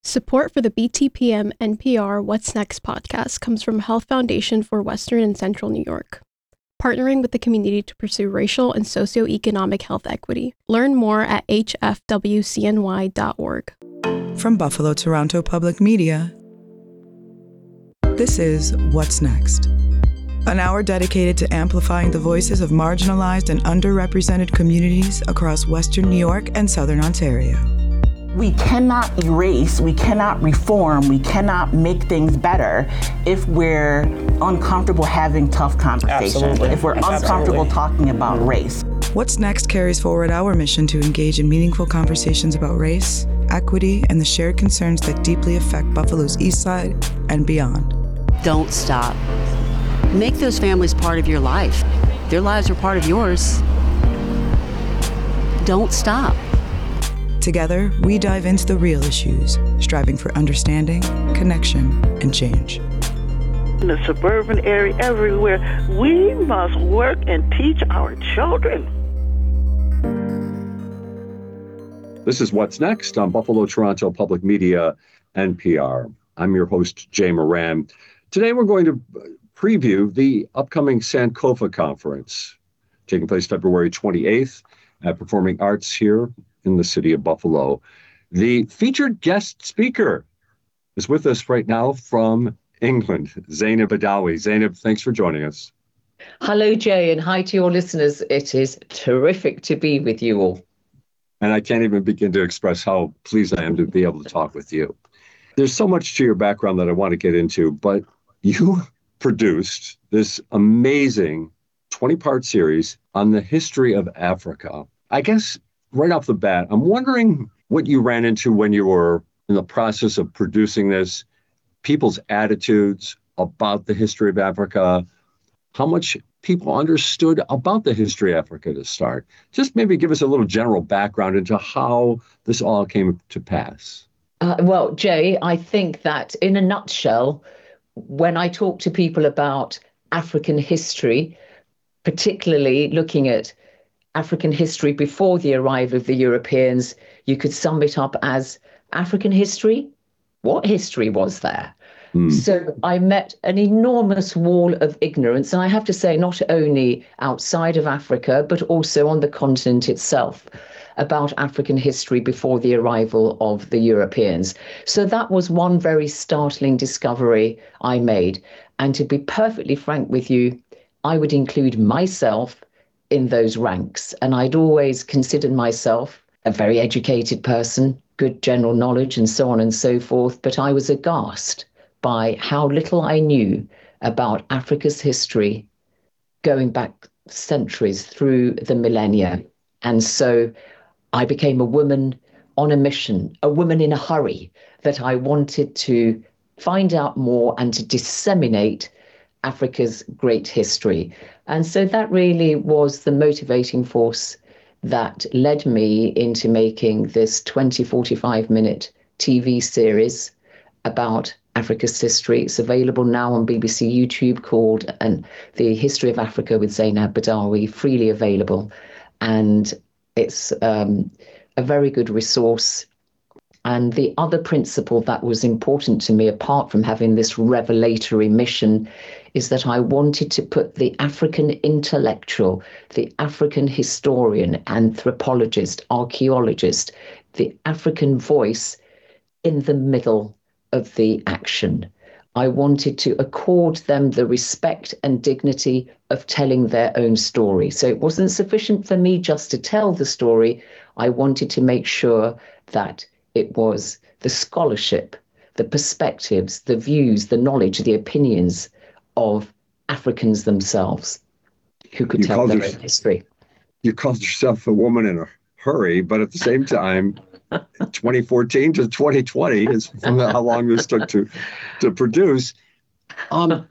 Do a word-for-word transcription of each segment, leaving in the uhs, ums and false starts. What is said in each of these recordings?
Support for the B T P M N P R What's Next podcast comes from Health Foundation for Western and Central New York, partnering with the community to pursue racial and socioeconomic health equity. Learn more at h f w c n y dot org. From Buffalo Toronto Public Media, this is What's Next, an hour dedicated to amplifying the voices of marginalized and underrepresented communities across Western New York and Southern Ontario. We cannot erase, we cannot reform, we cannot make things better if we're uncomfortable having tough conversations, Absolutely. if we're uncomfortable Absolutely. talking about race. What's Next carries forward our mission to engage in meaningful conversations about race, equity, and the shared concerns that deeply affect Buffalo's East Side and beyond. Don't stop. Make those families part of your life. Their lives are part of yours. Don't stop. Together, we dive into the real issues, striving for understanding, connection, and change. In the suburban area, everywhere, we must work and teach our children. This is What's Next on Buffalo Toronto Public Media, N P R. I'm your host, Jay Moran. Today we're going to preview the upcoming Sankofa Conference, taking place February twenty-eighth at Performing Arts here in the city of Buffalo. The featured guest speaker is with us right now from England, Zainab Badawi. Zainab, thanks for joining us. Hello, Jay, and hi to your listeners. It is terrific to be with you all. And I can't even begin to express how pleased I am to be able to talk with you. There's so much to your background that I want to get into, but you produced this amazing twenty-part series on the history of Africa. I guess right off the bat, I'm wondering what you ran into when you were in the process of producing this, people's attitudes about the history of Africa, how much people understood about the history of Africa to start. Just maybe give us a little general background into how this all came to pass. Uh, well, Jay, I think that in a nutshell, when I talk to people about African history, particularly looking at African history before the arrival of the Europeans, you could sum it up as African history. What history was there? Mm. So I met an enormous wall of ignorance. And I have to say, not only outside of Africa, but also on the continent itself, about African history before the arrival of the Europeans. So that was one very startling discovery I made. And to be perfectly frank with you, I would include myself in those ranks. And I'd always considered myself a very educated person, good general knowledge and so on and so forth. But I was aghast by how little I knew about Africa's history going back centuries through the millennia. And so I became a woman on a mission, a woman in a hurry, that I wanted to find out more and to disseminate Africa's great history. And so that really was the motivating force that led me into making this twenty, forty-five minute T V series about Africa's history. It's available now on B B C YouTube, called and The History of Africa with Zainab Badawi, freely available. And it's um, a very good resource. And the other principle that was important to me, apart from having this revelatory mission, is that I wanted to put the African intellectual, the African historian, anthropologist, archaeologist, the African voice in the middle of the action. I wanted to accord them the respect and dignity of telling their own story. So it wasn't sufficient for me just to tell the story. I wanted to make sure that it was the scholarship, the perspectives, the views, the knowledge, the opinions of Africans themselves who could you tell their your, own history. You called yourself a woman in a hurry, but at the same time, twenty fourteen to twenty twenty is from how long this took to, to produce. Um,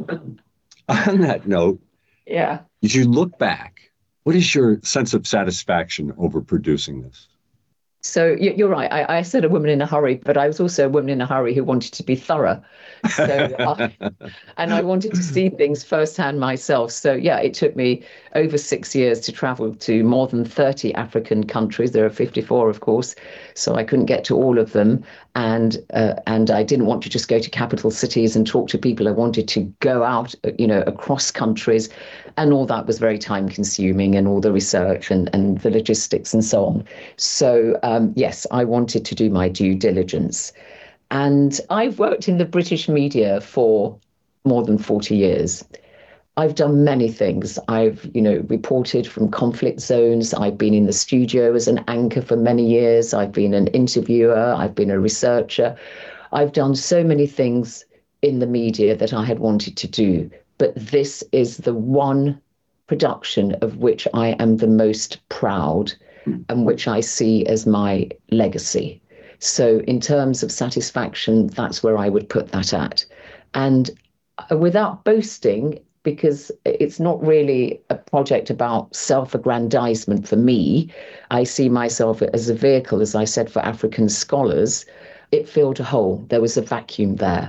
on that note, yeah. As you look back, what is your sense of satisfaction over producing this? So you're right. I, I said a woman in a hurry, but I was also a woman in a hurry who wanted to be thorough. So, I, and I wanted to see things firsthand myself. So yeah, it took me over six years to travel to more than thirty African countries. There are fifty-four, of course, so I couldn't get to all of them. And uh, and I didn't want to just go to capital cities and talk to people. I wanted to go out, you know, across countries, and all that was very time consuming, and all the research and, and the logistics and so on. So um, yes, I wanted to do my due diligence. And I've worked in the British media for more than forty years. I've done many things. I've, you know, reported from conflict zones. I've been in the studio as an anchor for many years. I've been an interviewer. I've been a researcher. I've done so many things in the media that I had wanted to do. But this is the one production of which I am the most proud and which I see as my legacy. So in terms of satisfaction, that's where I would put that at. And without boasting, because it's not really a project about self-aggrandizement for me, I see myself as a vehicle, as I said, for African scholars. It filled a hole. There was a vacuum there.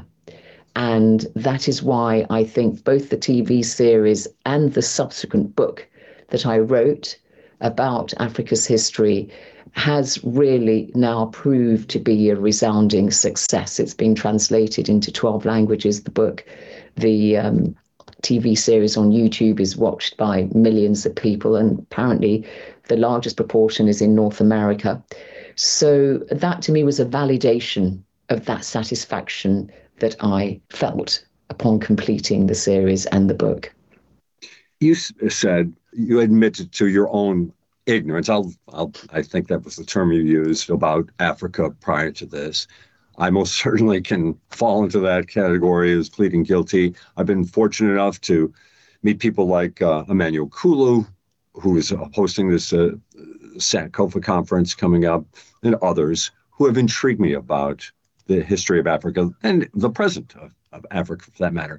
And that is why I think both the T V series and the subsequent book that I wrote about Africa's history has really now proved to be a resounding success. It's been translated into twelve languages, the book. The um, T V series on YouTube is watched by millions of people, and apparently the largest proportion is in North America. So that to me was a validation of that satisfaction that I felt upon completing the series and the book. You said you admitted to your own ignorance. I'll, I'll, I think that was the term you used about Africa prior to this. I most certainly can fall into that category as pleading guilty. I've been fortunate enough to meet people like uh, Emmanuel Kulu, who is hosting this uh, Sankofa conference coming up, and others who have intrigued me about the history of Africa and the present of, of Africa, for that matter.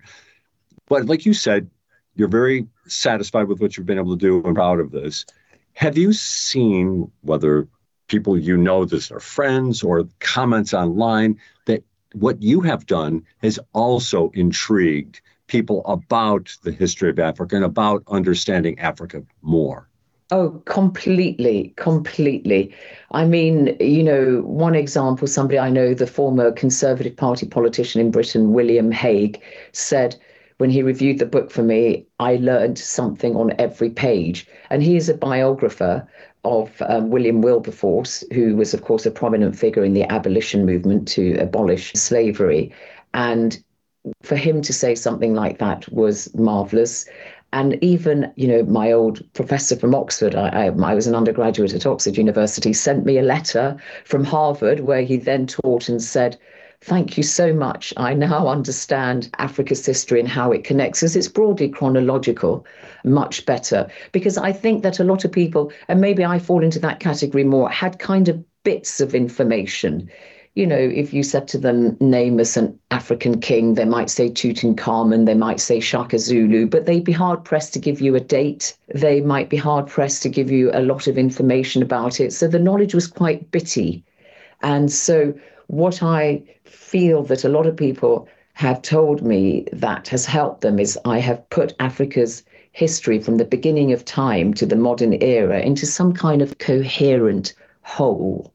But like you said, you're very satisfied with what you've been able to do and proud of this. Have you seen, whether people you know, this are friends or comments online, that what you have done has also intrigued people about the history of Africa and about understanding Africa more? Oh, completely, completely. I mean, you know, one example, somebody I know, the former Conservative Party politician in Britain, William Hague, said when he reviewed the book for me, I learned something on every page. And he is a biographer of um, William Wilberforce, who was, of course, a prominent figure in the abolition movement to abolish slavery. And for him to say something like that was marvelous. And even, you know, my old professor from Oxford, I, I, I was an undergraduate at Oxford University, sent me a letter from Harvard where he then taught and said, thank you so much. I now understand Africa's history and how it connects, as it's broadly chronological, much better. Because I think that a lot of people, and maybe I fall into that category more, had kind of bits of information. You know, if you said to them, name us an African king, they might say Tutankhamun, they might say Shaka Zulu, but they'd be hard pressed to give you a date. They might be hard pressed to give you a lot of information about it. So the knowledge was quite bitty. And so what I feel that a lot of people have told me that has helped them is I have put Africa's history from the beginning of time to the modern era into some kind of coherent whole.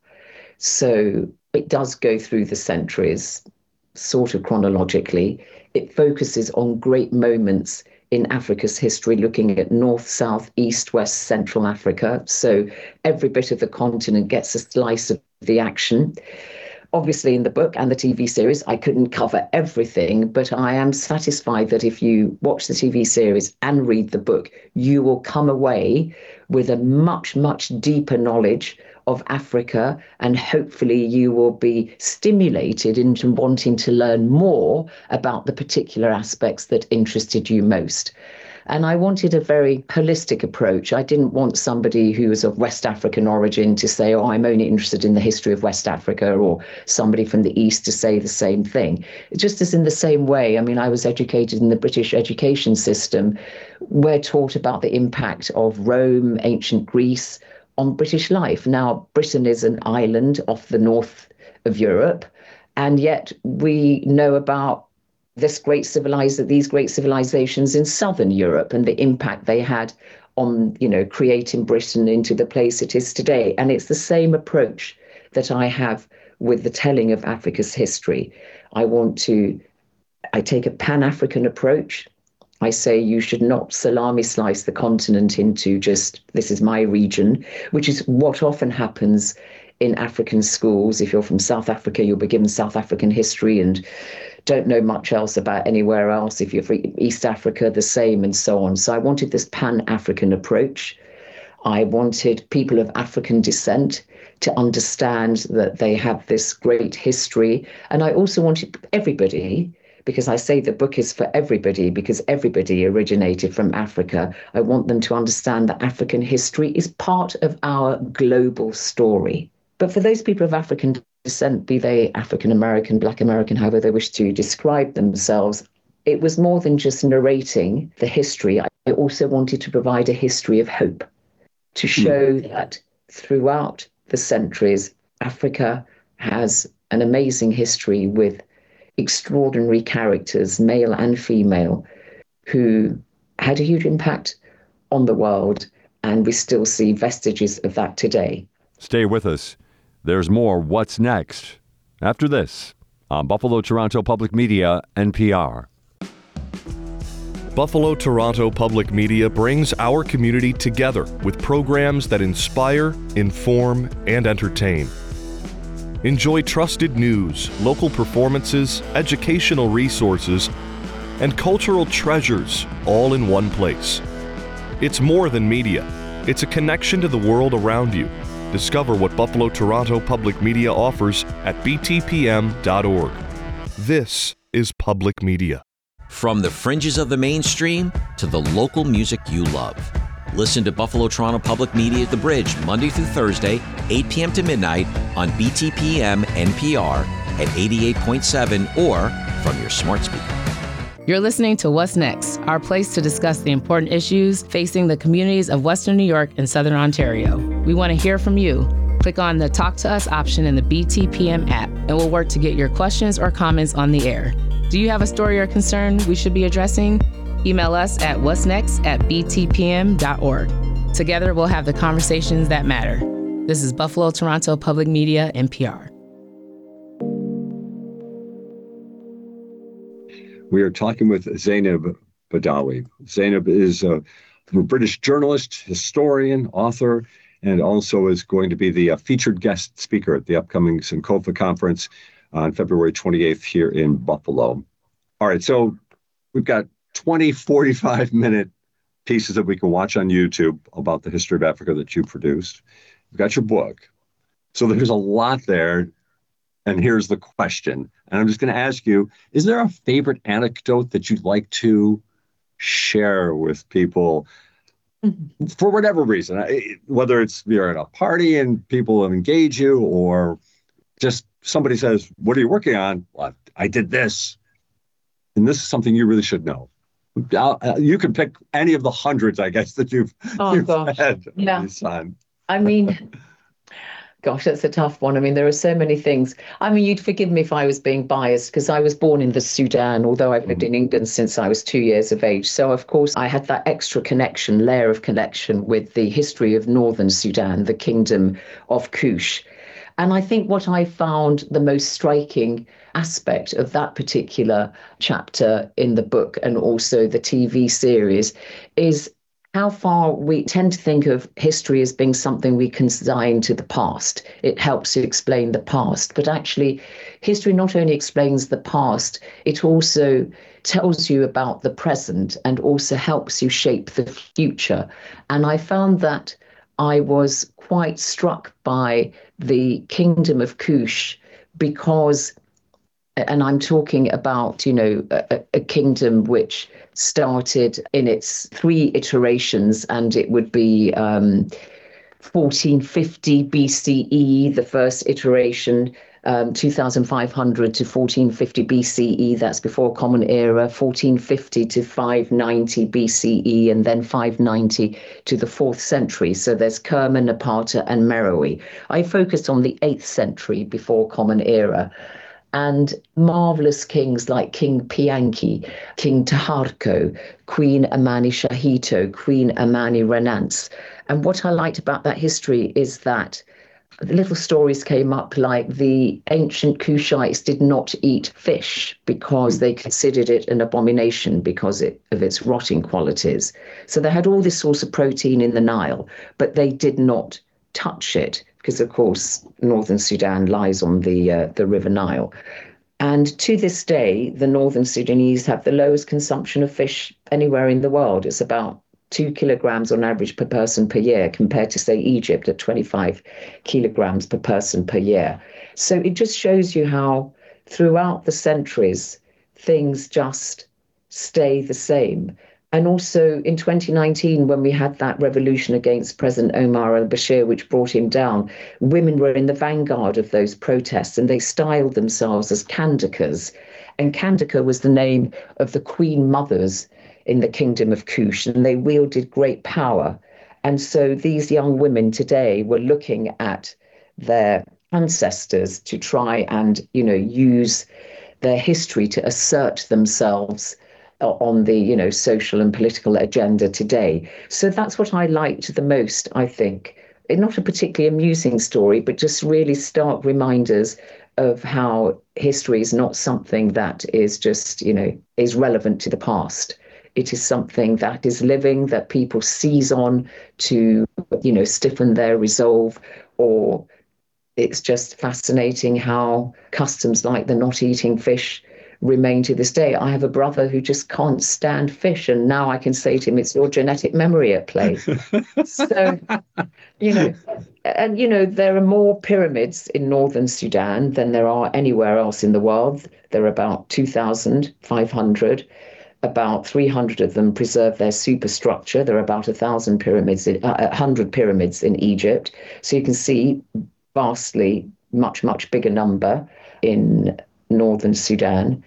So it does go through the centuries, sort of chronologically. It focuses on great moments in Africa's history, looking at North, South, East, West, Central Africa. So every bit of the continent gets a slice of the action. Obviously, in the book and the T V series, I couldn't cover everything, but I am satisfied that if you watch the T V series and read the book, you will come away with a much, much deeper knowledge of Africa, and hopefully you will be stimulated into wanting to learn more about the particular aspects that interested you most. And I wanted a very holistic approach. I didn't want somebody who was of West African origin to say, oh, I'm only interested in the history of West Africa, or somebody from the East to say the same thing. Just as in the same way, I mean, I was educated in the British education system. We're taught about the impact of Rome, ancient Greece, on British life. Now, Britain is an island off the north of Europe, and yet we know about this great civilizer, these great civilizations in southern Europe and the impact they had on, you know, creating Britain into the place it is today. And it's the same approach that I have with the telling of Africa's history. I want to, I take a Pan-African approach. I say you should not salami slice the continent into just, this is my region, which is what often happens in African schools. If you're from South Africa, you'll be given South African history and don't know much else about anywhere else. If you're from East Africa, the same, and so on. So I wanted this Pan-African approach. I wanted people of African descent to understand that they have this great history. And I also wanted everybody, because I say the book is for everybody, because everybody originated from Africa. I want them to understand that African history is part of our global story. But for those people of African descent, be they African American, Black American, however they wish to describe themselves, it was more than just narrating the history. I also wanted to provide a history of hope, to show mm. that throughout the centuries, Africa has an amazing history with extraordinary characters, male and female, who had a huge impact on the world, and we still see vestiges of that today. Stay with us. There's more What's Next after this on Buffalo Toronto Public Media, N P R. Buffalo Toronto Public Media brings our community together with programs that inspire, inform, and entertain. Enjoy trusted news, local performances, educational resources, and cultural treasures all in one place. It's more than media. It's a connection to the world around you. Discover what Buffalo Toronto Public Media offers at b t p m dot org. This is public media. From the fringes of the mainstream to the local music you love. Listen to Buffalo Toronto Public Media at The Bridge Monday through Thursday, eight p.m. to midnight on B T P M N P R at eighty-eight point seven or from your smart speaker. You're listening to What's Next, our place to discuss the important issues facing the communities of Western New York and Southern Ontario. We want to hear from you. Click on the Talk to Us option in the B T P M app, and we'll work to get your questions or comments on the air. Do you have a story or concern we should be addressing? Email us at what'snext at b t p m dot org. Together, we'll have the conversations that matter. This is Buffalo Toronto Public Media, N P R. We are talking with Zeinab Badawi. Zeinab is a British journalist, historian, author, and also is going to be the uh, featured guest speaker at the upcoming Sankofa conference on February twenty-eighth here in Buffalo. All right, so we've got twenty, forty-five minute pieces that we can watch on YouTube about the history of Africa that you produced. You've got your book. So there's a lot there. And here's the question. And I'm just going to ask you, is there a favorite anecdote that you'd like to share with people mm-hmm. for whatever reason, whether it's you're at a party and people engage you, or just somebody says, what are you working on? Well, I did this. And this is something you really should know. Uh, you can pick any of the hundreds, I guess, that you've, oh, you've gosh. had. Yeah. I mean, gosh, that's a tough one. I mean, there are so many things. I mean, you'd forgive me if I was being biased, because I was born in the Sudan, although I've lived in England since I was two years of age. So, of course, I had that extra connection, layer of connection with the history of Northern Sudan, the Kingdom of Kush. And I think what I found the most striking aspect of that particular chapter in the book, and also the T V series, is how far we tend to think of history as being something we consign to the past. It helps to explain the past. But actually, history not only explains the past, it also tells you about the present and also helps you shape the future. And I found that I was quite struck by the Kingdom of Kush because, and I'm talking about, you know, a, a kingdom which started in its three iterations, and it would be um, fourteen fifty B C E, the first iteration, um, two thousand five hundred to fourteen fifty B C E, that's before Common Era, fourteen fifty to five ninety B C E, and then five ninety to the fourth century. So there's Kerma, Napata, and Meroe. I focused on the eighth century before Common Era, and marvelous kings like King Pianki, King Taharko, Queen Amani Shahito, Queen Amani Renance. And what I liked about that history is that little stories came up like the ancient Kushites did not eat fish because they considered it an abomination because it, of its rotting qualities. So they had all this source of protein in the Nile, but they did not touch it because, of course, northern Sudan lies on the uh, the River Nile. And to this day, the northern Sudanese have the lowest consumption of fish anywhere in the world. It's about two kilograms on average per person per year, compared to, say, Egypt at twenty-five kilograms per person per year. So it just shows you how throughout the centuries, things just stay the same. And also in twenty nineteen, when we had that revolution against President Omar al-Bashir, which brought him down, women were in the vanguard of those protests, and they styled themselves as Kandakas. And Kandaka was the name of the queen mothers in the kingdom of Kush, and they wielded great power. And so these young women today were looking at their ancestors to try and, you know, use their history to assert themselves on the, you know, social and political agenda today. So that's what I liked the most, I think. Not a particularly amusing story, but just really stark reminders of how history is not something that is just, you know, is relevant to the past. It is something that is living, that people seize on to, you know, stiffen their resolve. Or it's just fascinating how customs like the not eating fish remain to this day. I have a brother who just can't stand fish, and now I can say to him, it's your genetic memory at play. So, you know, and, you know, there are more pyramids in northern Sudan than there are anywhere else in the world. There are about two thousand five hundred. About three hundred of them preserve their superstructure. There are about a thousand pyramids, in, uh, one hundred pyramids in Egypt. So you can see vastly, much, much bigger number in northern Sudan.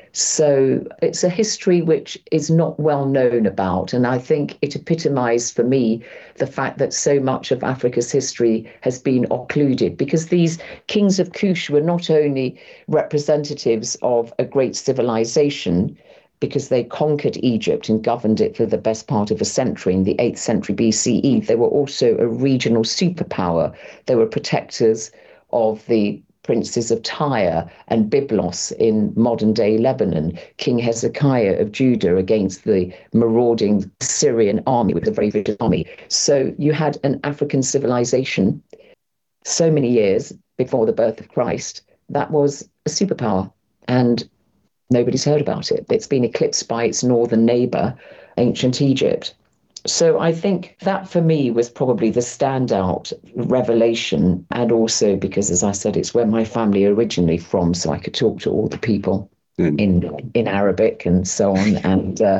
So it's a history which is not well known about. And I think it epitomized for me the fact that so much of Africa's history has been occluded, because these kings of Kush were not only representatives of a great civilization, because they conquered Egypt and governed it for the best part of a century in the eighth century B C E. They were also a regional superpower. They were protectors of the princes of Tyre and Byblos in modern-day Lebanon, King Hezekiah of Judah against the marauding Syrian army with a very vicious army. So you had an African civilization so many years before the birth of Christ that was a superpower, and nobody's heard about it. It's been eclipsed by its northern neighbour, ancient Egypt. So I think that for me was probably the standout revelation, and also because, as I said, it's where my family are originally from, so I could talk to all the people mm. in in Arabic and so on, and uh,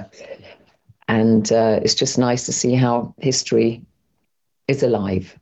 and uh, it's just nice to see how history is alive.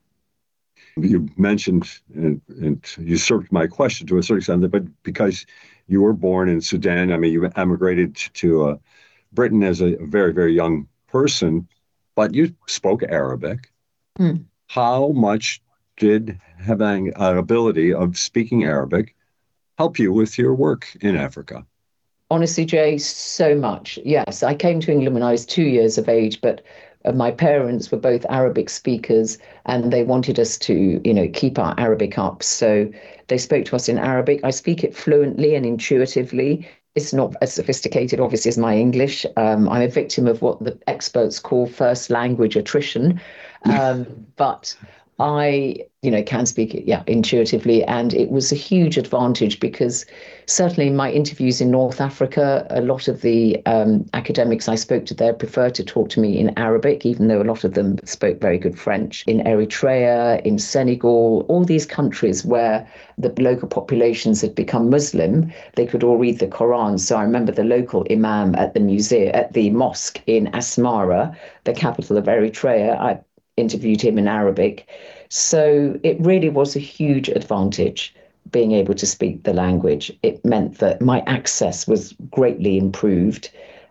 You mentioned, and, and you usurped my question to a certain extent, but because you were born in Sudan, I mean, you emigrated to uh, Britain as a very, very young person, but you spoke Arabic. Mm. How much did having an ability of speaking Arabic help you with your work in Africa? Honestly, Jay, so much. Yes, I came to England when I was two years of age, but uh, my parents were both Arabic speakers, and they wanted us to, you know, keep our Arabic up. So they spoke to us in Arabic. I speak it fluently and intuitively. It's not as sophisticated, obviously, as my English. Um, I'm a victim of what the experts call first language attrition. Um, but I, you know, can speak it, yeah, intuitively. And it was a huge advantage because certainly in my interviews in North Africa, a lot of the um, academics I spoke to there preferred to talk to me in Arabic, even though a lot of them spoke very good French. In Eritrea, in Senegal, all these countries where the local populations had become Muslim, they could all read the Quran. So I remember the local imam at the museum, at the mosque in Asmara, the capital of Eritrea. I interviewed him in Arabic. So it really was a huge advantage. being able to speak the language. It meant that my access was greatly improved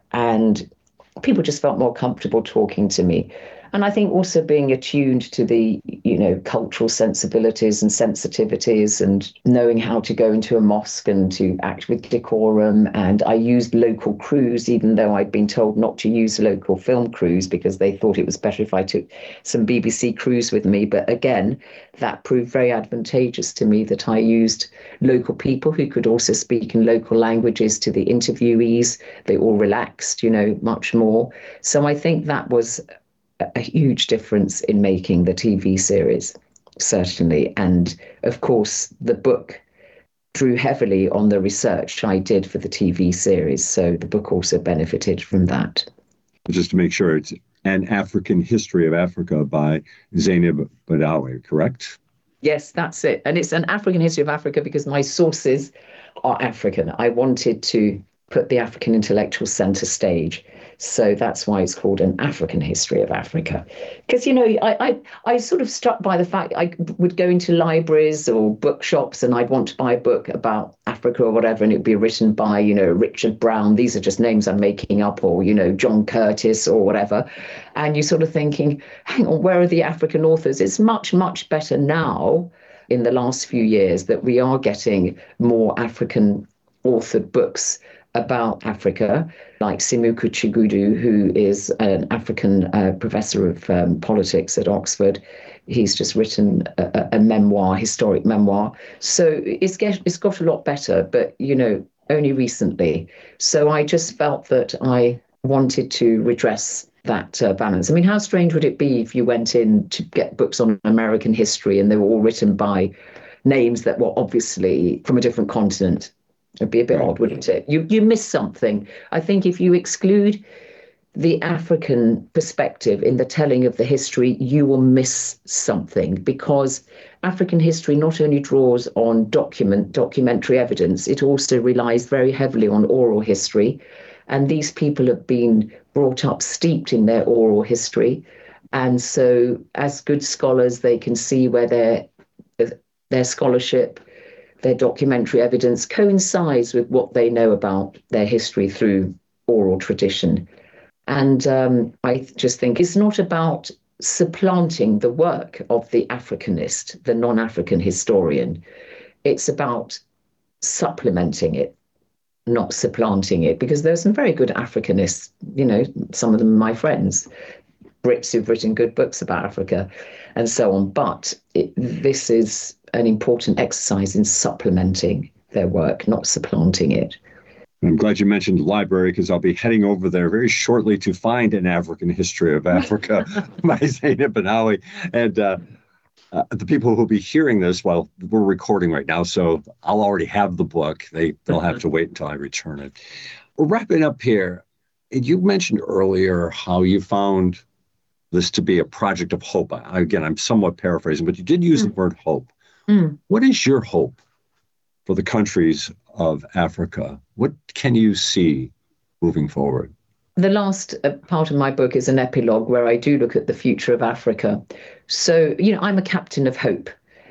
and people just felt more comfortable talking to me. And I think also being attuned to the, you know, cultural sensibilities and sensitivities and knowing how to go into a mosque and to act with decorum. And I used local crews, even though I'd been told not to use local film crews because they thought it was better if I took some B B C crews with me. But again, that proved very advantageous to me that I used local people who could also speak in local languages to the interviewees. They all relaxed, you know, much more. So I think that was a huge difference in making the T V series, certainly. And of course, the book drew heavily on the research I did for the T V series. So the book also benefited from that. Just to make sure, it's An African History of Africa by Zainab Badawi, correct? Yes, that's it. And it's an African history of Africa because my sources are African. I wanted to put the African intellectual center stage. So that's why it's called An African History of Africa. Because, you know, I, I I sort of struck by the fact I would go into libraries or bookshops and I'd want to buy a book about Africa or whatever, and it would be written by, you know, Richard Brown. These are just names I'm making up, or, you know, John Curtis or whatever. And you're sort of thinking, hang on, where are the African authors? It's much, much better now in the last few years that we are getting more African authored books about Africa, like Simuku Chigudu, who is an African uh, professor of um, politics at Oxford. He's just written a, a memoir, historic memoir. So it's get, it's got a lot better, but, you know, only recently. So I just felt that I wanted to redress that uh, balance. I mean, how strange would it be if you went in to get books on American history and they were all written by names that were obviously from a different continent? It'd be a bit odd, wouldn't it? You you miss something. I think if you exclude the African perspective in the telling of the history, you will miss something, because African history not only draws on document documentary evidence, it also relies very heavily on oral history. And these people have been brought up steeped in their oral history. And so as good scholars, they can see where their their scholarship, their documentary evidence coincides with what they know about their history through oral tradition. And um, I just think it's not about supplanting the work of the Africanist, the non-African historian. It's about supplementing it, not supplanting it, because there's some very good Africanists, you know, some of them are my friends, Brits who've written good books about Africa and so on. But it, this is an important exercise in supplementing their work, not supplanting it. I'm glad you mentioned the library, because I'll be heading over there very shortly to find An African History of Africa by Zainab Badawi. And uh, uh, the people who will be hearing this, well, we're recording right now, so I'll already have the book. They, they'll have to wait until I return it. We're wrapping up here. You mentioned earlier how you found this to be a project of hope. Again, I'm somewhat paraphrasing, but you did use mm. the word hope. Mm. What is your hope for the countries of Africa? What can you see moving forward? The last part of my book is an epilogue where I do look at the future of Africa. So, you know, I'm a captain of hope.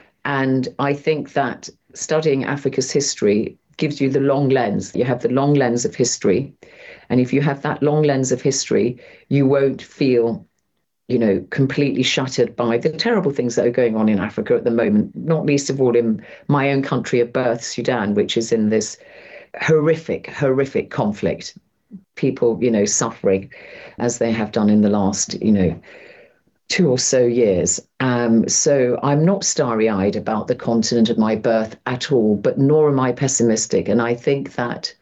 And I think that studying Africa's history gives you the long lens. You have the long lens of history. And if you have that long lens of history, you won't feel, you know, completely shattered by the terrible things that are going on in Africa at the moment, not least of all in my own country of birth, Sudan, which is in this horrific, horrific conflict. People, you know, suffering as they have done in the last, you know, two or so years. Um, so I'm not starry-eyed about the continent of my birth at all, but nor am I pessimistic. And I think that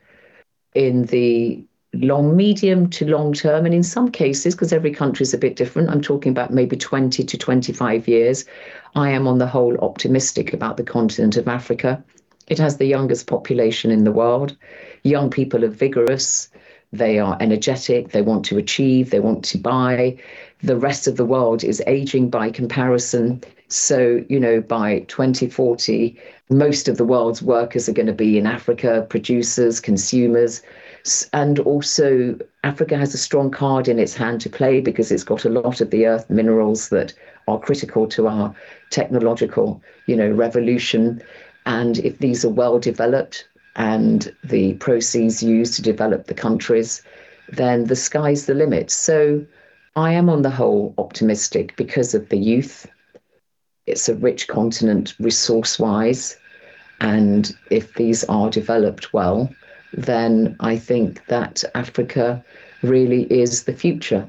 in the long, medium to long term, and in some cases, because every country is a bit different, I'm talking about maybe twenty to twenty-five years, I am on the whole optimistic about the continent of Africa. It has the youngest population in the world. Young people are vigorous. They are energetic. They want to achieve. They want to buy. The rest of the world is aging by comparison. So, you know, by twenty forty, most of the world's workers are going to be in Africa, producers, consumers. And also, Africa has a strong card in its hand to play because it's got a lot of the earth minerals that are critical to our technological, you know, revolution. And if these are well developed and the proceeds used to develop the countries, then the sky's the limit. So I am on the whole optimistic because of the youth. It's a rich continent resource-wise. And if these are developed well, then I think that Africa really is the future.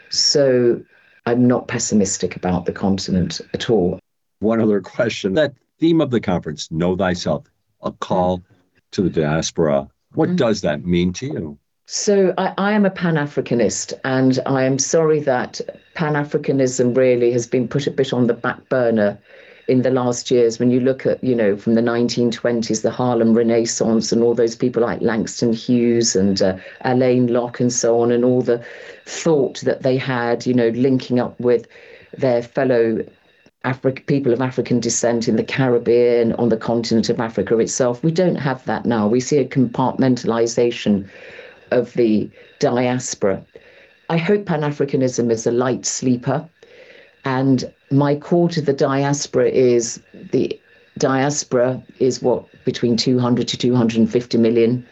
So I'm not pessimistic about the continent at all. One other question. That theme of the conference, Know Thyself, a call to the diaspora. What mm-hmm. does that mean to you? So I, I am a Pan-Africanist, and I am sorry that Pan-Africanism really has been put a bit on the back burner in the last years. When you look at, you know, from the nineteen twenties, the Harlem Renaissance, and all those people like Langston Hughes and uh, Alain Locke and so on, and all the thought that they had, you know, linking up with their fellow Afri- people of African descent in the Caribbean, on the continent of Africa itself. We don't have that now. We see a compartmentalization of the diaspora. I hope Pan-Africanism is a light sleeper. And my call to the diaspora is the diaspora is what, between two hundred to two hundred fifty million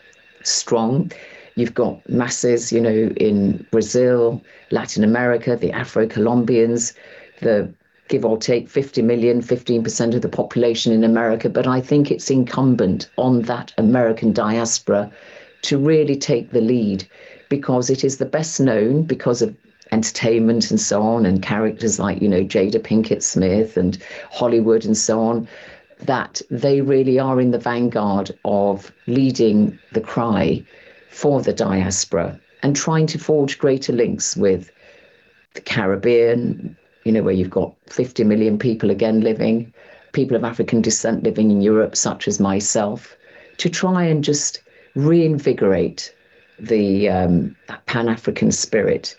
strong. You've got masses, you know, in Brazil, Latin America, the Afro-Colombians, the give or take fifty million, fifteen percent of the population in America. But I think it's incumbent on that American diaspora to really take the lead, because it is the best known because of entertainment and so on, and characters like, you know, Jada Pinkett Smith and Hollywood and so on, that they really are in the vanguard of leading the cry for the diaspora and trying to forge greater links with the Caribbean, you know, where you've got fifty million people again living, people of African descent living in Europe, such as myself, to try and just reinvigorate the um, that Pan-African spirit,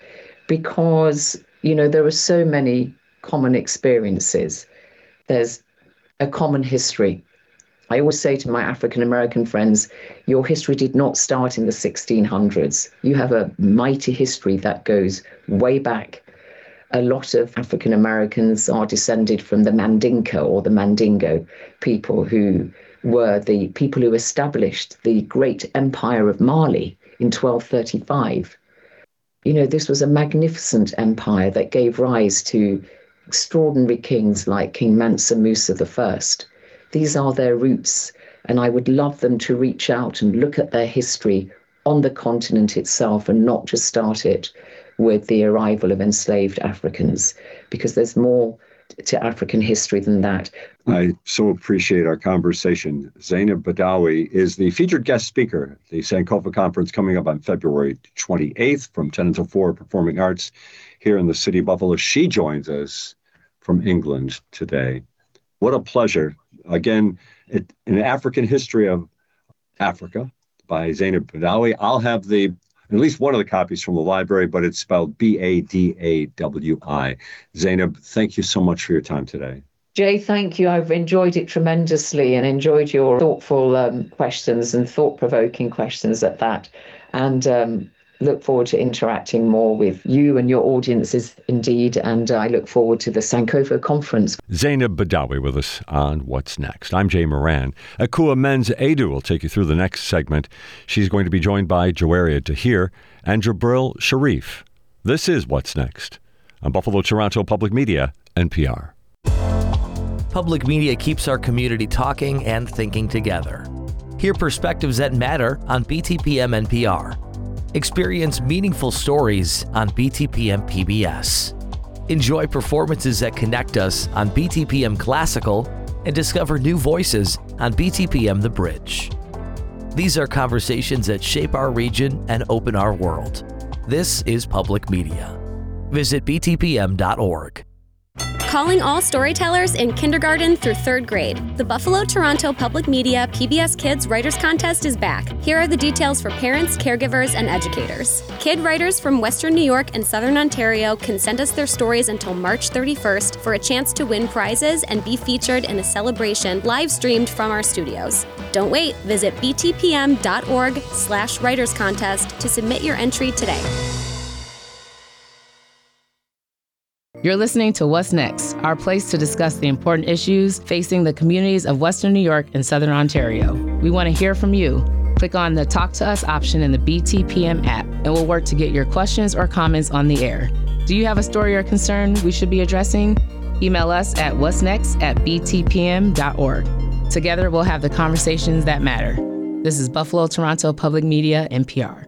because, you know, there are so many common experiences. There's a common history. I always say to my African-American friends, your history did not start in the sixteen hundreds. You have a mighty history that goes way back. A lot of African-Americans are descended from the Mandinka or the Mandingo people, who were the people who established the great empire of Mali in twelve thirty-five. You know, this was a magnificent empire that gave rise to extraordinary kings like King Mansa Musa the First. These are their roots, and I would love them to reach out and look at their history on the continent itself, and not just start it with the arrival of enslaved Africans, because there's more to African history than that. I so appreciate our conversation. Zeynep Badawi is the featured guest speaker at the Sankofa Conference coming up on February twenty-eighth from ten until four, Performing Arts here in the city of Buffalo. She joins us from England today. What a pleasure. Again, it, an African History of Africa by Zeynep Badawi. I'll have the at least one of the copies from the library, but it's spelled B A D A W I. Zeynep, thank you so much for your time today. Jay, thank you. I've enjoyed it tremendously and enjoyed your thoughtful um, questions and thought-provoking questions at that. And um, look forward to interacting more with you and your audiences indeed. And I look forward to the Sankofa Conference. Zeynep Badawi with us on What's Next. I'm Jay Moran. Akua Menz Edu will take you through the next segment. She's going to be joined by Joaria Tahir and Jabril Sharif. This is What's Next on Buffalo Toronto Public Media, N P R. Public media keeps our community talking and thinking together. Hear perspectives that matter on B T P M N P R. Experience meaningful stories on B T P M P B S. Enjoy performances that connect us on B T P M Classical, and discover new voices on B T P M The Bridge. These are conversations that shape our region and open our world. This is public media. Visit B T P M dot org. Calling all storytellers in kindergarten through third grade. The Buffalo Toronto Public Media P B S Kids Writers Contest is back. Here are the details for parents, caregivers, and educators. Kid writers from Western New York and Southern Ontario can send us their stories until March thirty-first for a chance to win prizes and be featured in a celebration live streamed from our studios. Don't wait. Visit B T P M dot org slash writers contest to submit your entry today. You're listening to What's Next, our place to discuss the important issues facing the communities of Western New York and Southern Ontario. We want to hear from you. Click on the Talk to Us option in the B T P M app, and we'll work to get your questions or comments on the air. Do you have a story or concern we should be addressing? Email us at what's next at b t p m dot org. Together, we'll have the conversations that matter. This is Buffalo Toronto Public Media, N P R.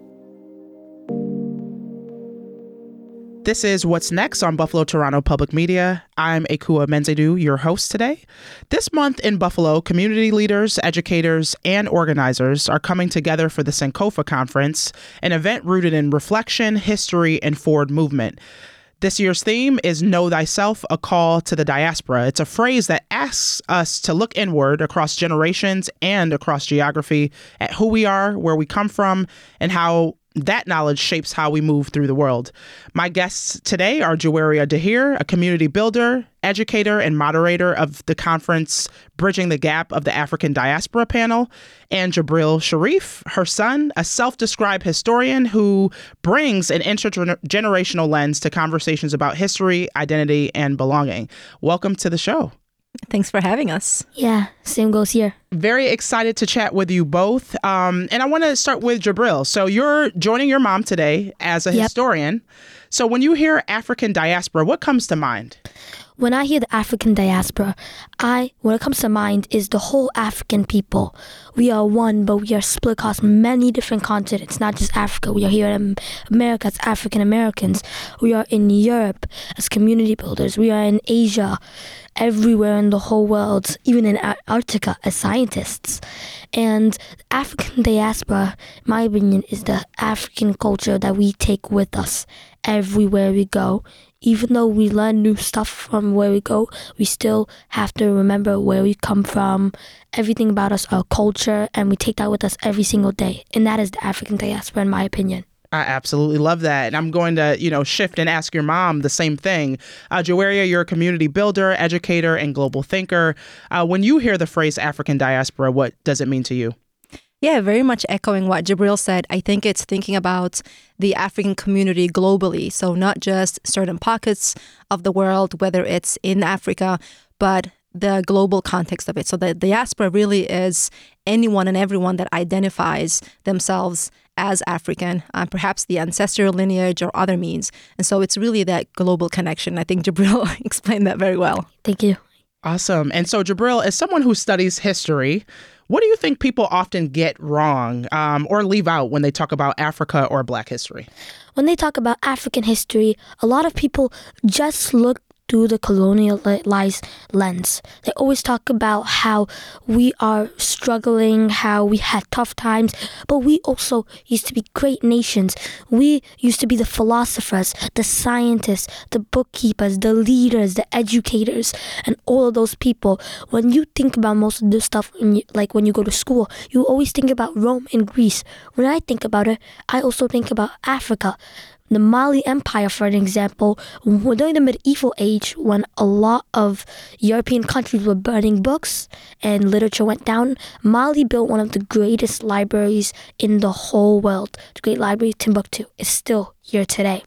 This is What's Next on Buffalo Toronto Public Media. I'm Ekua Menzedu, your host today. This month in Buffalo, community leaders, educators, and organizers are coming together for the Sankofa Conference, an event rooted in reflection, history, and forward movement. This year's theme is Know Thyself, a Call to the Diaspora. It's a phrase that asks us to look inward across generations and across geography at who we are, where we come from, and how that knowledge shapes how we move through the world. My guests today are Jawaria Dahir, a community builder, educator, and moderator of the conference Bridging the Gap of the African Diaspora panel, and Jabril Sharif, her son, a self-described historian who brings an intergenerational lens to conversations about history, identity, and belonging. Welcome to the show. Thanks for having us. Yeah, same goes here. Very excited to chat with you both. Um, and I want to start with Jabril. So you're joining your mom today as a yep. historian. So when you hear African diaspora, what comes to mind? When I hear the African diaspora, I what comes to mind is the whole African people. We are one, but we are split across many different continents, not just Africa. We are here in America as African Americans. We are in Europe as community builders. We are in Asia, everywhere in the whole world, even in Antarctica as scientists. And the African diaspora, in my opinion, is the African culture that we take with us everywhere we go. Even though we learn new stuff from where we go, we still have to remember where we come from, everything about us, our culture, and we take that with us every single day. And that is the African diaspora, in my opinion. I absolutely love that. And I'm going to, you know, shift and ask your mom the same thing. Uh, Jawaria, you're a community builder, educator, and global thinker. Uh, when you hear the phrase African diaspora, what does it mean to you? Yeah, very much echoing what Jabril said. I think it's thinking about the African community globally. So not just certain pockets of the world, whether it's in Africa, but the global context of it. So the diaspora really is anyone and everyone that identifies themselves as African, uh, perhaps the ancestral lineage or other means. And so it's really that global connection. I think Jabril explained that very well. Thank you. Awesome. And so Jabril, as someone who studies history, what do you think people often get wrong um, or leave out when they talk about Africa or Black history? When they talk about African history, a lot of people just look through the colonialized lens. They always talk about how we are struggling, how we had tough times, but we also used to be great nations. We used to be the philosophers, the scientists, the bookkeepers, the leaders, the educators, and all of those people. When you think about most of this stuff, when you, like when you go to school, you always think about Rome and Greece. When I think about it, I also think about Africa. The Mali Empire, for an example, during the medieval age, when a lot of European countries were burning books and literature went down, Mali built one of the greatest libraries in the whole world. The Great Library, Timbuktu, is still here today.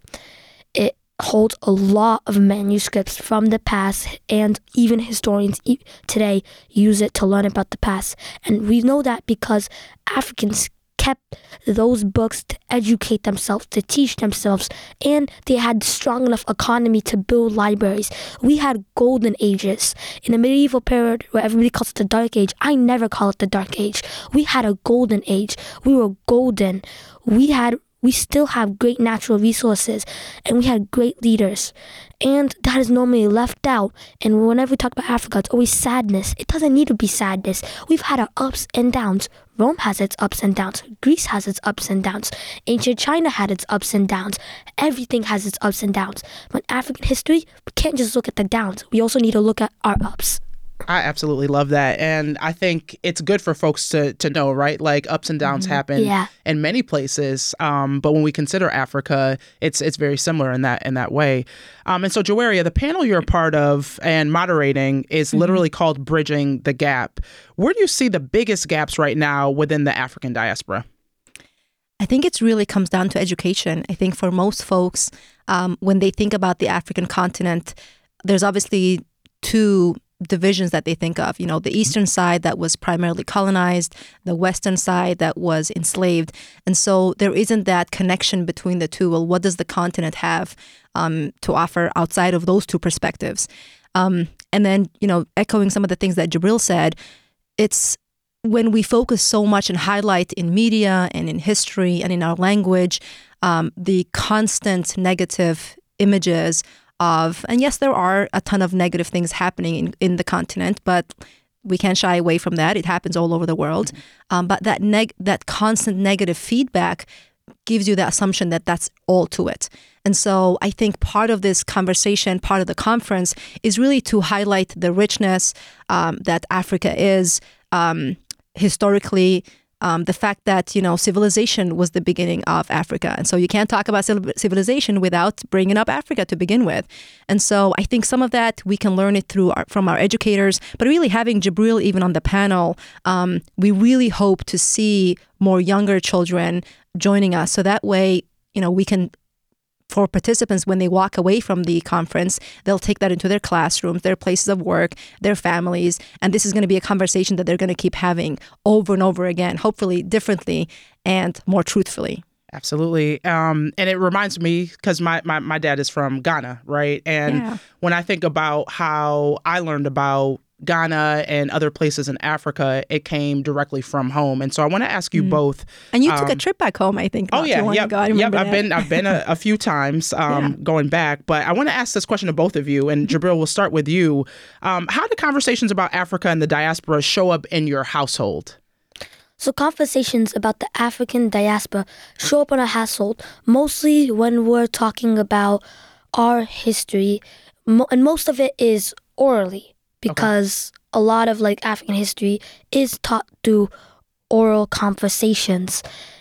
It holds a lot of manuscripts from the past, and even historians today use it to learn about the past. And we know that because Africans kept those books to educate themselves, to teach themselves, and they had strong enough economy to build libraries. We had golden ages. In the medieval period, where everybody calls it the Dark Age, I never call it the Dark Age. We had a golden age. We were golden. We had We still have great natural resources, and we had great leaders. And that is normally left out. And whenever we talk about Africa, it's always sadness. It doesn't need to be sadness. We've had our ups and downs. Rome has its ups and downs. Greece has its ups and downs. Ancient China had its ups and downs. Everything has its ups and downs. But African history, we can't just look at the downs. We also need to look at our ups. I absolutely love that. And I think it's good for folks to to know, right? Like ups and downs mm-hmm. happen yeah. in many places. Um, but when we consider Africa, it's it's very similar in that in that way. Um, and so, Jawaria, the panel you're a part of and moderating is mm-hmm. literally called Bridging the Gap. Where do you see the biggest gaps right now within the African diaspora? I think it really comes down to education. I think for most folks, um, when they think about the African continent, there's obviously two divisions that they think of. You know, the eastern side that was primarily colonized, the western side that was enslaved. And so there isn't that connection between the two. Well, what does the continent have um, to offer outside of those two perspectives? Um, and then, you know, echoing some of the things that Jabril said, it's when we focus so much and highlight in media and in history and in our language, um, the constant negative images of, and yes, there are a ton of negative things happening in, in the continent, but we can't shy away from that. It happens all over the world. Mm-hmm. Um, but that neg- that constant negative feedback gives you the assumption that that's all to it. And so I think part of this conversation, part of the conference, is really to highlight the richness um, that Africa is um, historically. Um, the fact that, you know, civilization was the beginning of Africa. And so you can't talk about civilization without bringing up Africa to begin with. And so I think some of that we can learn it through our, from our educators, but really having Jabril even on the panel, um, we really hope to see more younger children joining us. So that way, you know, we can, for participants, when they walk away from the conference, they'll take that into their classrooms, their places of work, their families. And this is going to be a conversation that they're going to keep having over and over again, hopefully differently and more truthfully. Absolutely. Um, and it reminds me, because my, my, my dad is from Ghana, right? And yeah. when I think about how I learned about Ghana and other places in Africa, it came directly from home. And so I want to ask you mm. both. And you um, took a trip back home, I think. Oh yeah, yep, ago. I yep. that. I've been I've been a, a few times um, yeah. going back. But I want to ask this question to both of you. And Jabril, we'll start with you. Um, how do conversations about Africa and the diaspora show up in your household? So conversations about the African diaspora show up in our household mostly when we're talking about our history, and most of it is orally. Because okay. a lot of like African history is taught through oral conversations.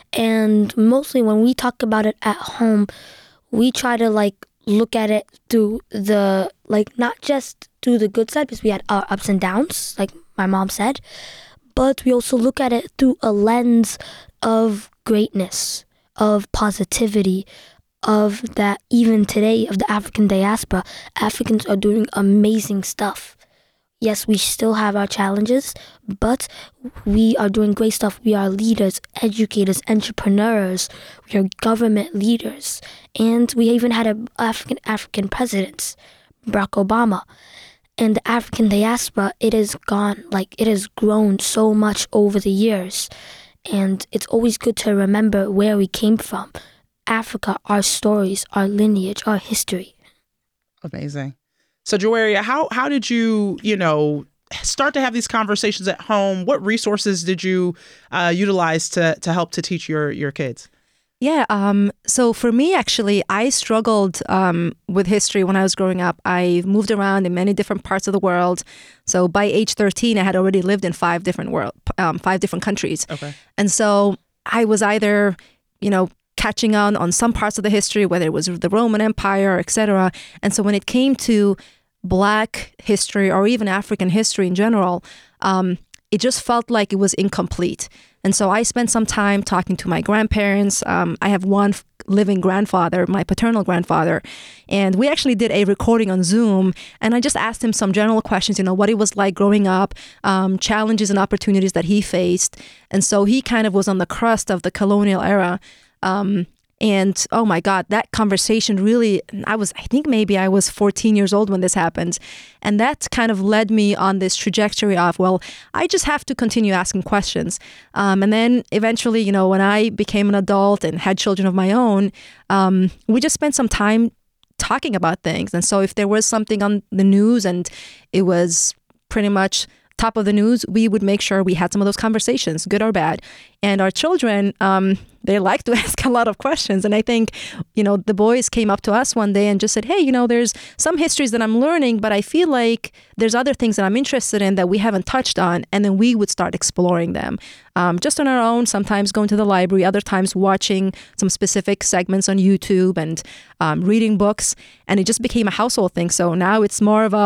And mostly when we talk about it at home, we try to like look at it through the, like not just through the good side, because we had our ups and downs, like my mom said, but we also look at it through a lens of greatness, of positivity, of that even today, of the African diaspora, Africans are doing amazing stuff. Yes, we still have our challenges, but we are doing great stuff. We are leaders, educators, entrepreneurs. We are government leaders. And we even had a African African president, Barack Obama. And the African diaspora, it has gone, like, it has grown so much over the years. And it's always good to remember where we came from. Africa, our stories, our lineage, our history. Amazing. So, Joaria, how how did you, you know, start to have these conversations at home? What resources did you uh, utilize to to help to teach your your kids? Yeah. Um, so for me, actually, I struggled um, with history when I was growing up. I moved around in many different parts of the world. So by age thirteen, I had already lived in five different world, um, five different countries. Okay. And so I was either, you know, catching on on some parts of the history, whether it was the Roman Empire, et cetera. And so when it came to Black history or even African history in general, um, it just felt like it was incomplete. And so I spent some time talking to my grandparents. Um, I have one living grandfather, my paternal grandfather, and we actually did a recording on Zoom. And I just asked him some general questions, you know, what it was like growing up, um, challenges and opportunities that he faced. And so he kind of was on the crust of the colonial era. Um, and oh my God, that conversation really, I was, I think maybe I was fourteen years old when this happened. And that kind of led me on this trajectory of, well, I just have to continue asking questions. Um, and then eventually, you know, when I became an adult and had children of my own, um, we just spent some time talking about things. And so if there was something on the news and it was pretty much top of the news, we would make sure we had some of those conversations, good or bad. And our children, um, they like to ask a lot of questions. And I think, you know, the boys came up to us one day and just said, hey, you know, there's some histories that I'm learning, but I feel like there's other things that I'm interested in that we haven't touched on. And then we would start exploring them um, just on our own, sometimes going to the library, other times watching some specific segments on YouTube and um, reading books. And it just became a household thing. So now it's more of a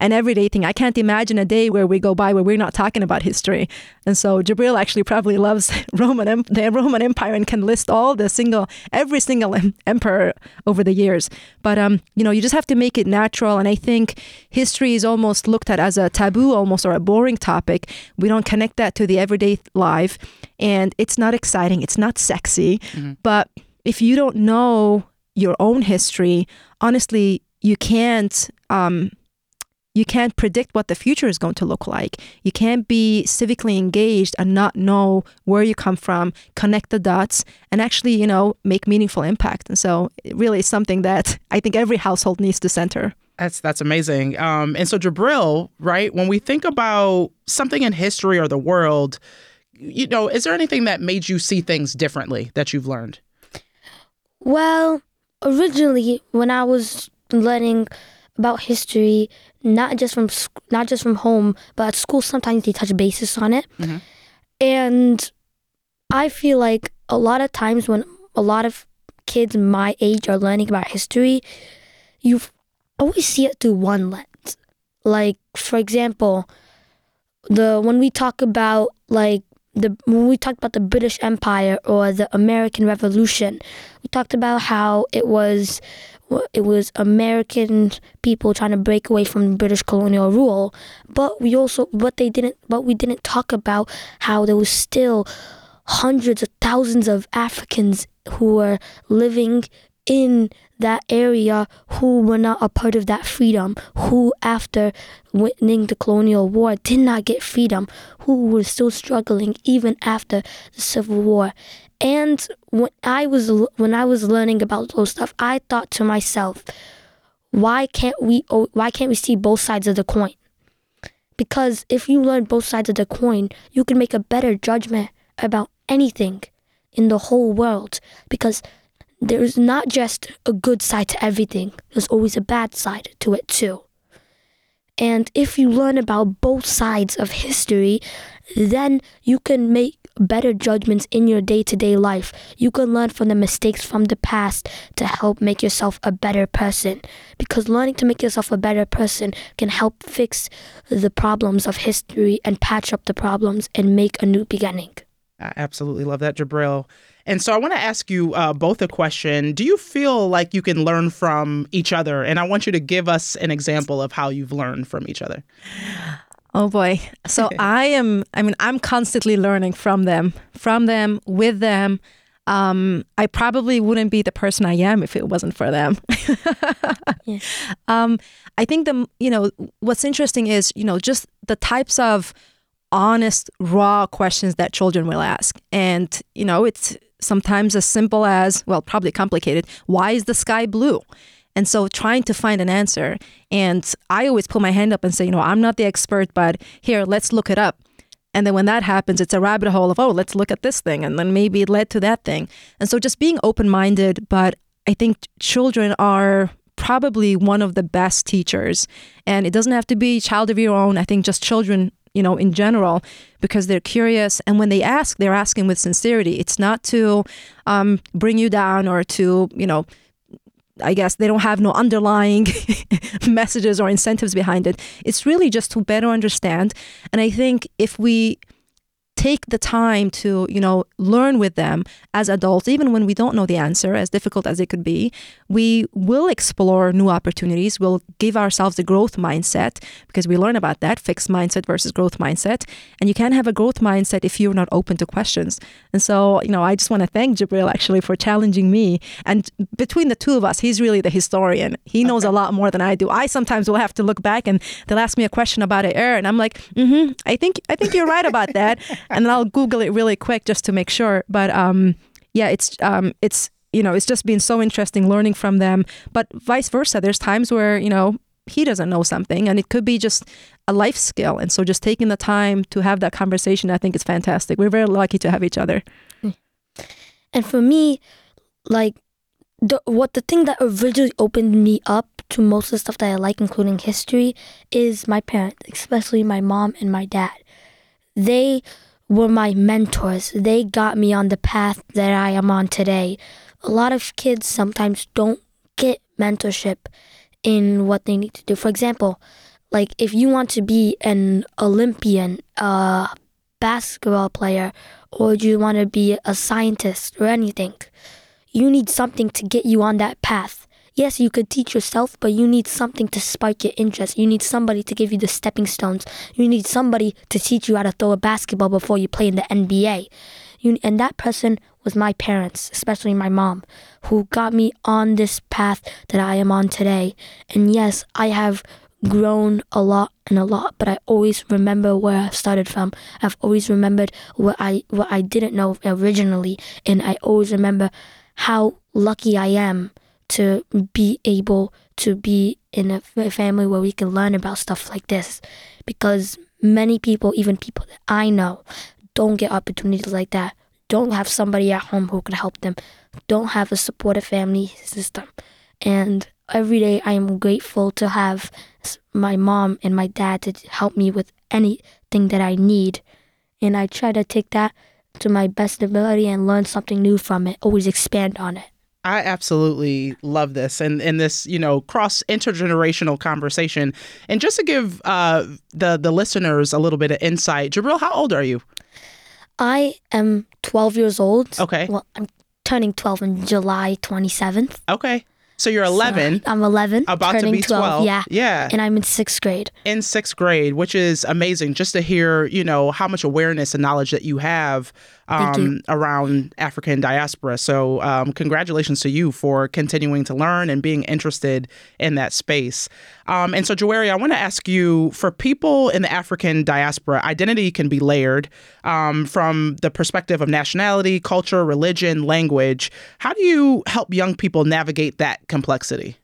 an everyday thing. I can't imagine a day where we go by where we're not talking about history. And so Jabril actually probably loves Roman the Roman Empire and can list all the single, every single emperor over the years. But, um, you know, you just have to make it natural. And I think history is almost looked at as a taboo almost, or a boring topic. We don't connect that to the everyday life. And it's not exciting. It's not sexy. Mm-hmm. But if you don't know your own history, honestly, you can't um, you can't predict what the future is going to look like. You can't be civically engaged and not know where you come from, connect the dots, and actually, you know, make meaningful impact. And so it really is something that I think every household needs to center. That's that's amazing. Um, and so Jabril, right, when we think about something in history or the world, you know, is there anything that made you see things differently that you've learned? Well, originally, when I was learning about history, not just from sc- not just from home, but at school, sometimes they touch bases on it. Mm-hmm. And I feel like a lot of times when a lot of kids my age are learning about history, you always see it through one lens. Like, for example, the when we talk about like the when we talked about the British Empire or the American Revolution, we talked about how it was it was American people trying to break away from British colonial rule, but we also but they didn't but we didn't talk about how there was still hundreds of thousands of Africans who were living in that area who were not a part of that freedom, who after winning the colonial war did not get freedom, who were still struggling even after the Civil War. And when I was when I was learning about those stuff, I thought to myself, why can't we why can't we see both sides of the coin? Because if you learn both sides of the coin, you can make a better judgment about anything in the whole world, because there's not just a good side to everything. There's always a bad side to it too. And if you learn about both sides of history, then you can make better judgments in your day-to-day life. You can learn from the mistakes from the past to help make yourself a better person. Because learning to make yourself a better person can help fix the problems of history and patch up the problems and make a new beginning. I absolutely love that, Jabril. And so I want to ask you uh, both a question. Do you feel like you can learn from each other? And I want you to give us an example of how you've learned from each other. Oh boy. So I am, I mean, I'm constantly learning from them, from them, with them. Um, I probably wouldn't be the person I am if it wasn't for them. yeah. um, I think the, you know, what's interesting is, you know, just the types of honest, raw questions that children will ask. And, you know, it's sometimes as simple as, well, probably complicated. Why is the sky blue? And so trying to find an answer. And I always put my hand up and say, you know, I'm not the expert, but here, let's look it up. And then when that happens, it's a rabbit hole of, oh, let's look at this thing. And then maybe it led to that thing. And so just being open-minded. But I think children are probably one of the best teachers. And it doesn't have to be a child of your own. I think just children, you know, in general, because they're curious. And when they ask, they're asking with sincerity. It's not to um, bring you down or to, you know, I guess they don't have no underlying messages or incentives behind it. It's really just to better understand. And I think if we take the time to, you know, learn with them as adults, even when we don't know the answer, as difficult as it could be, we will explore new opportunities. We'll give ourselves a growth mindset, because we learn about that, fixed mindset versus growth mindset. And you can't have a growth mindset if you're not open to questions. And so, you know, I just want to thank Jabril actually for challenging me. And between the two of us, he's really the historian. He knows okay. a lot more than I do. I sometimes will have to look back and they'll ask me a question about an error, and I'm like, mm-hmm, I think I think you're right about that. And then I'll Google it really quick just to make sure. But um, yeah, it's um, it's you know, it's just been so interesting learning from them. But vice versa, there's times where, you know, he doesn't know something, and it could be just a life skill. And so just taking the time to have that conversation, I think is fantastic. We're very lucky to have each other. And for me, like the what the thing that originally opened me up to most of the stuff that I like, including history, is my parents, especially my mom and my dad. They were my mentors. They got me on the path that I am on today. A lot of kids sometimes don't get mentorship in what they need to do. For example, Like, if you want to be an Olympian, a basketball player, or do you want to be a scientist or anything, you need something to get you on that path. Yes, you could teach yourself, but you need something to spark your interest. You need somebody to give you the stepping stones. You need somebody to teach you how to throw a basketball before you play in the N B A. You, and that person was my parents, especially my mom, who got me on this path that I am on today. And yes, I have grown a lot and a lot, but I always remember where I started from. I've always remembered what I what I didn't know originally, and I always remember how lucky I am to be able to be in a family where we can learn about stuff like this, because many people, even people that I know, don't get opportunities like that, don't have somebody at home who can help them, don't have a supportive family system. And every day I am grateful to have my mom and my dad to help me with anything that I need. And I try to take that to my best ability and learn something new from it, always expand on it. I absolutely love this and, and this, you know, cross intergenerational conversation. And just to give uh, the, the listeners a little bit of insight, Jabril, how old are you? I am twelve years old. Okay. Well, I'm turning twelve on July twenty-seventh. Okay. So you're eleven. So I'm eleven. About to be twelve. twelve. Yeah. Yeah. And I'm in sixth grade. In sixth grade, which is amazing just to hear, you know, how much awareness and knowledge that you have um, around African diaspora. So um, congratulations to you for continuing to learn and being interested in that space. Um, and so, Joeria, I want to ask you, for people in the African diaspora, identity can be layered um, from the perspective of nationality, culture, religion, language. How do you help young people navigate that complexity?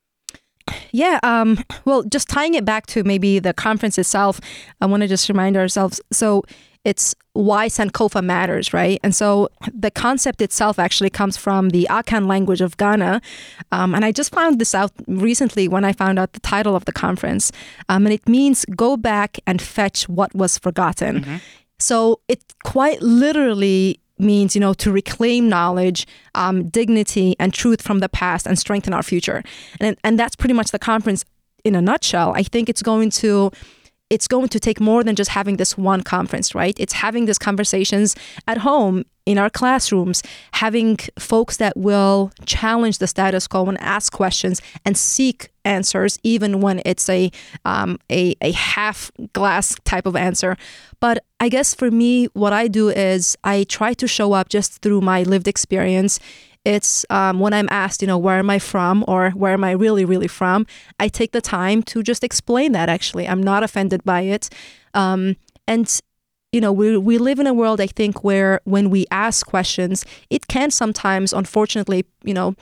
Yeah, um, well, just tying it back to maybe the conference itself, I want to just remind ourselves. So it's why Sankofa matters, right? And so the concept itself actually comes from the Akan language of Ghana. Um, and I just found this out recently when I found out the title of the conference. Um, and it means go back and fetch what was forgotten. Mm-hmm. So it quite literally means, you know, to reclaim knowledge, um, dignity, and truth from the past and strengthen our future. And and that's pretty much the conference in a nutshell. I think it's going to it's going to take more than just having this one conference, right? It's having these conversations at home, in our classrooms, having folks that will challenge the status quo and ask questions and seek answers, even when it's a um, a, a half glass type of answer. But I guess for me, what I do is I try to show up just through my lived experience. It's um, when I'm asked, you know, where am I from or where am I really, really from? I take the time to just explain that, actually. I'm not offended by it. Um, and, you know, we we live in a world, I think, where when we ask questions, it can sometimes, unfortunately, you know,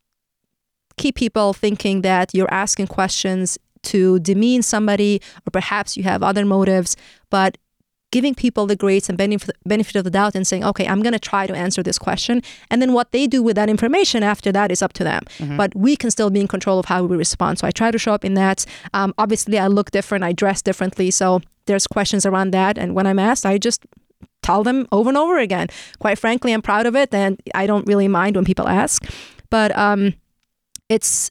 keep people thinking that you're asking questions to demean somebody, or perhaps you have other motives. But giving people the grace and benefit, benefit of the doubt and saying, okay, I'm going to try to answer this question. And then what they do with that information after that is up to them. Mm-hmm. But we can still be in control of how we respond. So I try to show up in that. Um, obviously, I look different. I dress differently. So there's questions around that. And when I'm asked, I just tell them over and over again. Quite frankly, I'm proud of it. And I don't really mind when people ask. But um, it's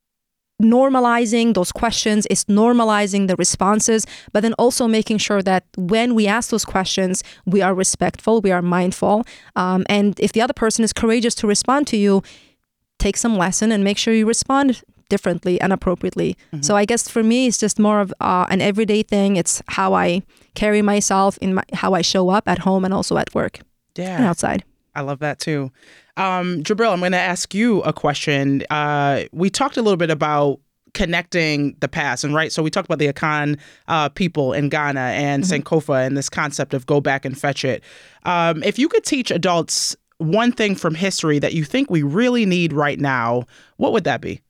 normalizing those questions, it's normalizing the responses, but then also making sure that when we ask those questions, we are respectful, we are mindful. Um, and if the other person is courageous to respond to you, take some lesson and make sure you respond differently and appropriately. Mm-hmm. So I guess for me, it's just more of uh, an everyday thing. It's how I carry myself, in my, how I show up at home and also at work yeah. and outside. I love that too. Um, Jabril, I'm going to ask you a question. Uh, we talked a little bit about connecting the past, and right, so we talked about the Akan uh, people in Ghana and mm-hmm. Sankofa and this concept of go back and fetch it. Um, if you could teach adults one thing from history that you think we really need right now, what would that be?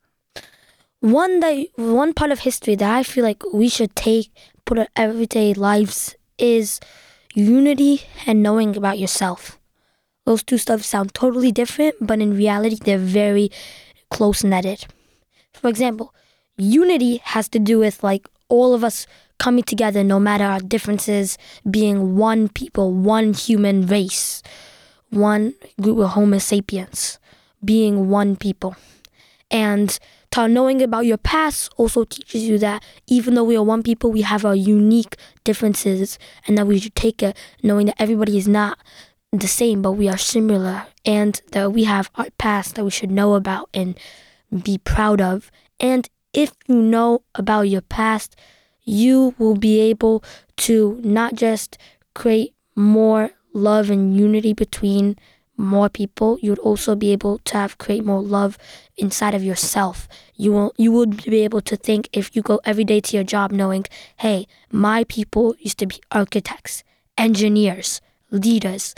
One that one part of history that I feel like we should take, put in everyday lives, is unity and knowing about yourself. Those two stuff sound totally different, but in reality, they're very close-netted. For example, unity has to do with like all of us coming together, no matter our differences, being one people, one human race, one group of Homo sapiens, being one people. And to knowing about your past also teaches you that even though we are one people, we have our unique differences, and that we should take it knowing that everybody is not the same, but we are similar, and that we have our past that we should know about and be proud of. And if you know about your past, you will be able to not just create more love and unity between more people, you would also be able to have create more love inside of yourself. You will you would be able to think, if you go every day to your job knowing, hey, my people used to be architects, engineers, leaders.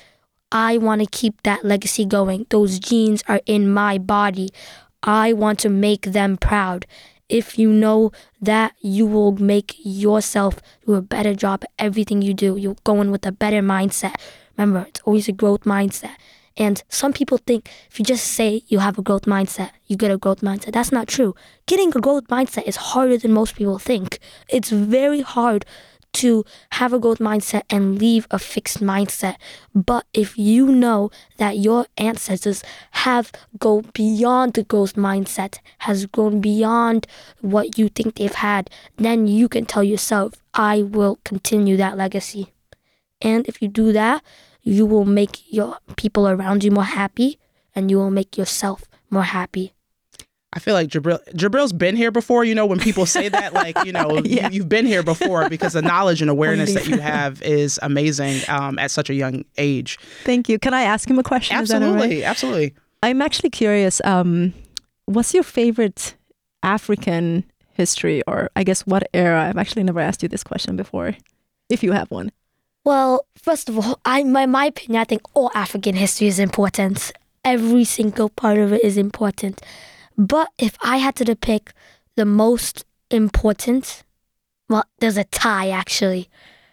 I want to keep that legacy going. Those genes are in my body. I want to make them proud. If you know that, you will make yourself do a better job at everything you do. You'll go in with a better mindset. Remember, it's always a growth mindset. And some people think if you just say you have a growth mindset, you get a growth mindset. That's not true. Getting a growth mindset is harder than most people think. It's very hard to have a growth mindset and leave a fixed mindset. But if you know that your ancestors have go beyond the growth mindset, has grown beyond what you think they've had, then you can tell yourself, I will continue that legacy. And if you do that, you will make your people around you more happy, and you will make yourself more happy. I feel like Jabril, Jabril's been here before. You know, when people say that, like, you know, yeah. you, you've been here before, because the knowledge and awareness that you have is amazing um, at such a young age. Thank you. Can I ask him a question? Absolutely. Absolutely. I'm actually curious. Um, what's your favorite African history, or I guess what era? I've actually never asked you this question before, if you have one. Well, first of all, I, my, my opinion, I think all African history is important. Every single part of it is important. But if I had to pick the most important, well, there's a tie, actually.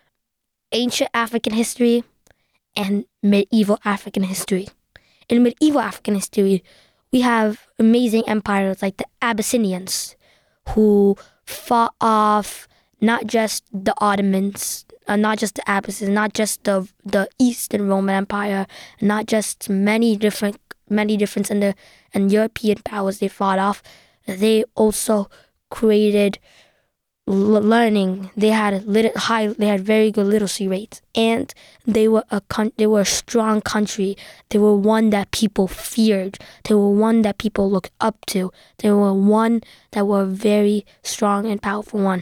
Ancient African history and medieval African history. In medieval African history, we have amazing empires like the Abyssinians, who fought off not just the Ottomans, uh, not just the Abyssinians, not just the the Eastern Roman Empire, not just many different many different and the and European powers they fought off. They also created l- learning. They had lit- high. They had very good literacy rates, and they were a con- they were a strong country. They were one that people feared. They were one that people looked up to. They were one that were very strong and powerful one.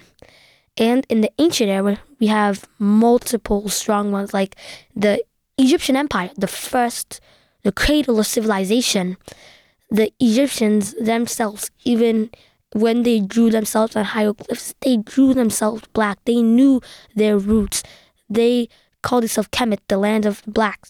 And in the ancient era, we have multiple strong ones, like the Egyptian Empire, the first, the cradle of civilization. The Egyptians themselves, even when they drew themselves on hieroglyphs, they drew themselves black. They knew their roots. They called themselves Kemet, the land of blacks.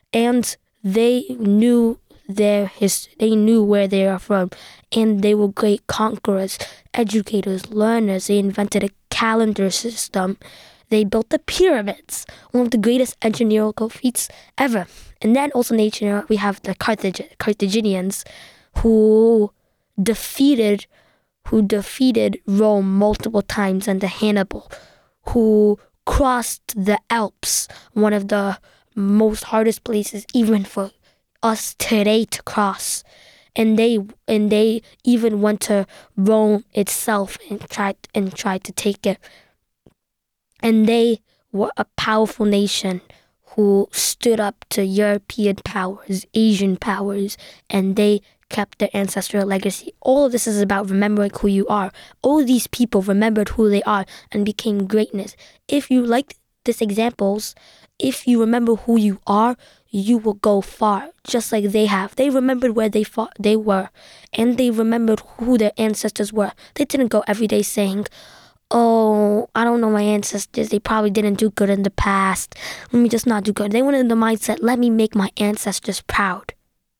And they knew their history. They knew where they are from. And they were great conquerors, educators, learners. They invented a calendar system. They built the pyramids, one of the greatest engineering feats ever. And then also in the ancient era, we have the Carthage- Carthaginians, who defeated, who defeated Rome multiple times under Hannibal, who crossed the Alps, one of the most hardest places even for us today to cross. And they and they even went to Rome itself and tried and tried to take it. And they were a powerful nation who stood up to European powers, Asian powers, and they kept their ancestral legacy. All of this is about remembering who you are. All of these people remembered who they are and became greatness. If you like these examples, if you remember who you are, you will go far, just like they have. They remembered where they fought, they were, and they remembered who their ancestors were. They didn't go every day saying, oh, I don't know my ancestors. They probably didn't do good in the past. Let me just not do good. They went in the mindset, let me make my ancestors proud.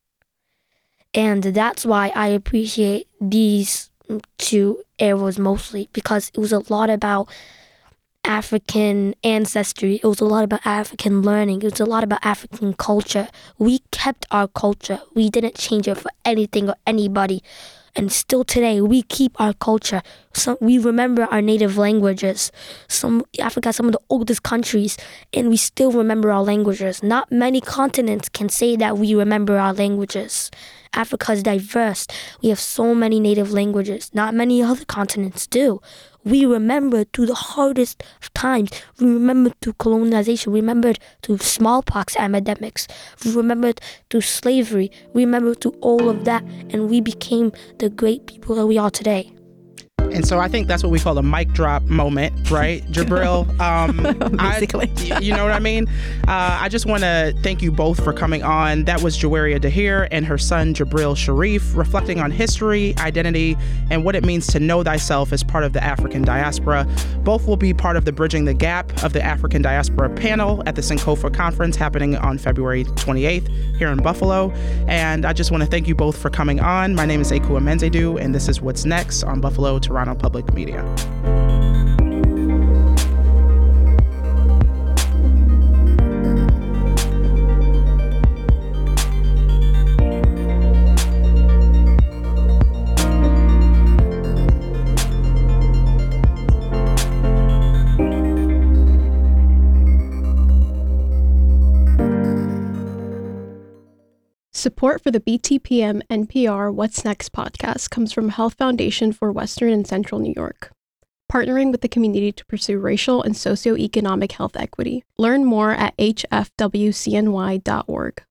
And that's why I appreciate these two eras mostly, because it was a lot about African ancestry. It was a lot about African learning. It was a lot about African culture. We kept our culture. We didn't change it for anything or anybody. And still today, we keep our culture. Some, we remember our native languages. Some Africa is some of the oldest countries, and we still remember our languages. Not many continents can say that we remember our languages. Africa is diverse. We have so many native languages. Not many other continents do. We remember through the hardest of times. We remember through colonization. We remember through smallpox epidemics. We remember through slavery. We remember through all of that. And we became the great people that we are today. And so I think that's what we call a mic drop moment, right, Jabril? Um, Basically. I, you know what I mean? Uh, I just want to thank you both for coming on. That was Jawaria Dahir and her son, Jabril Sharif, reflecting on history, identity, and what it means to know thyself as part of the African diaspora. Both will be part of the Bridging the Gap of the African Diaspora panel at the Sankofa Conference happening on February twenty-eighth here in Buffalo. And I just want to thank you both for coming on. My name is Ekua Menzedu, and this is What's Next on Buffalo Toronto Public Media. Support for the B T P M N P R What's Next podcast comes from Health Foundation for Western and Central New York, partnering with the community to pursue racial and socioeconomic health equity. Learn more at h f w c n y dot org.